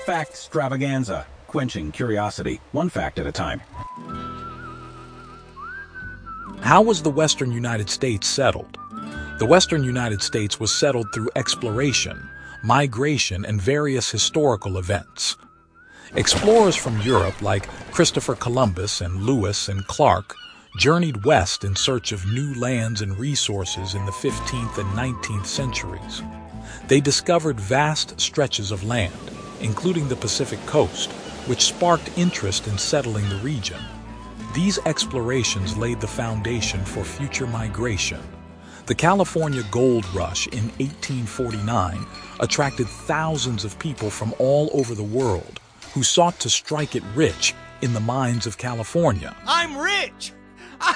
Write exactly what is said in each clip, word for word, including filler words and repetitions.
Factstravaganza, quenching curiosity, one fact at a time. How was the Western United States settled? The Western United States was settled through exploration, migration, and various historical events. Explorers from Europe like Christopher Columbus and Lewis and Clark journeyed west in search of new lands and resources in the fifteenth and nineteenth centuries. They discovered vast stretches of land, including the Pacific coast, which sparked interest in settling the region. These explorations laid the foundation for future migration. The California Gold Rush in eighteen forty-nine attracted thousands of people from all over the world who sought to strike it rich in the mines of California. I'm rich! I,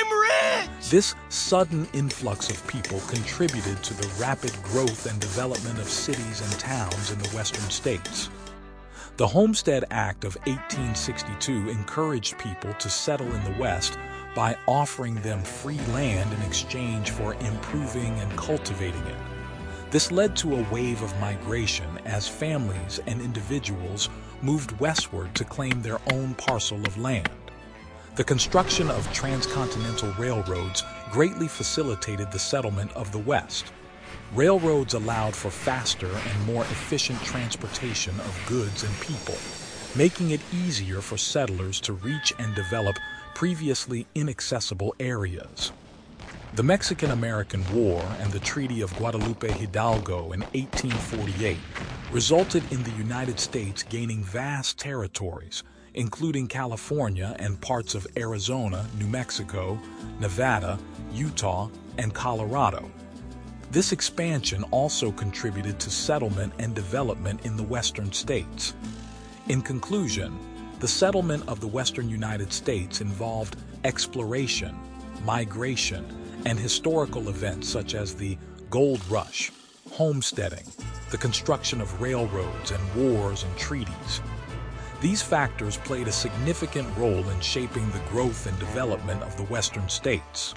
I'm rich! This sudden influx of people contributed to the rapid growth and development of cities and towns in the western states. The Homestead Act of eighteen sixty-two encouraged people to settle in the West by offering them free land in exchange for improving and cultivating it. This led to a wave of migration as families and individuals moved westward to claim their own parcel of land. The construction of transcontinental railroads greatly facilitated the settlement of the West. Railroads allowed for faster and more efficient transportation of goods and people, making it easier for settlers to reach and develop previously inaccessible areas. The Mexican-American War and the Treaty of Guadalupe Hidalgo in eighteen forty-eight resulted in the United States gaining vast territories, including California and parts of Arizona, New Mexico, Nevada, Utah, and Colorado. This expansion also contributed to settlement and development in the western states. In conclusion, the settlement of the western United States involved exploration, migration, and historical events such as the Gold Rush, homesteading, the construction of railroads, and wars and treaties. These factors played a significant role in shaping the growth and development of the western states.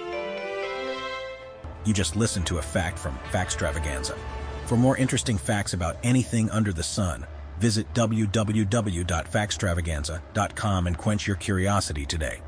You just listened to a fact from Factstravaganza. For more interesting facts about anything under the sun, visit w w w dot factstravaganza dot com and quench your curiosity today.